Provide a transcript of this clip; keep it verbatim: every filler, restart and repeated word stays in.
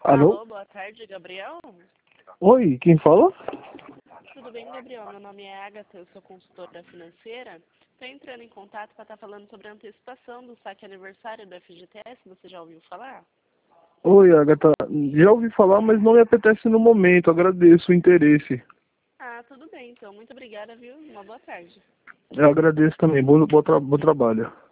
Alô? Alô, boa tarde, Gabriel. Oi, quem fala? Tudo bem, Gabriel? Meu nome é Agatha, eu sou consultora financeira. Estou entrando em contato para estar falando sobre a antecipação do saque aniversário do F G T S. Você já ouviu falar? Oi, Agatha. Já ouvi falar, mas não me apetece no momento. Agradeço o interesse. Ah, tudo bem, então. Muito obrigada, viu? Uma boa tarde. Eu agradeço também. Bom, bom, tra bom trabalho.